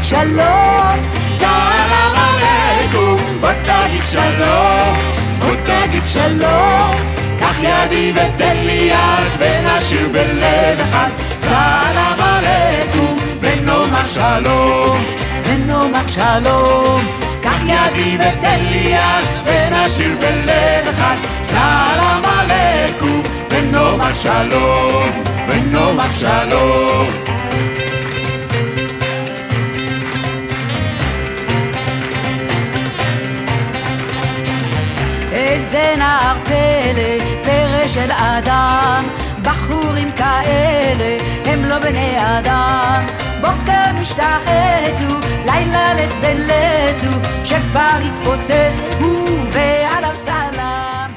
שלום, סלאם עליכום, בוא תגיד שלום, בוא תגיד שלום, קח ידי ותן לי יד ונשיר בלב אחד, סלאם עליכום ונאמר שלום, ונאמר שלום, קח ידי ותן לי יד ונשיר בלב אחד, סלאם עליכום ונאמר שלום, ונאמר שלום. איזה נער פלא, פרא של אדם, בחורים כאלה הם לא בני אדם. בוקר משתחצו, לילה לץ בלצו, שכבר התפוצץ הוא ועליו סלאם.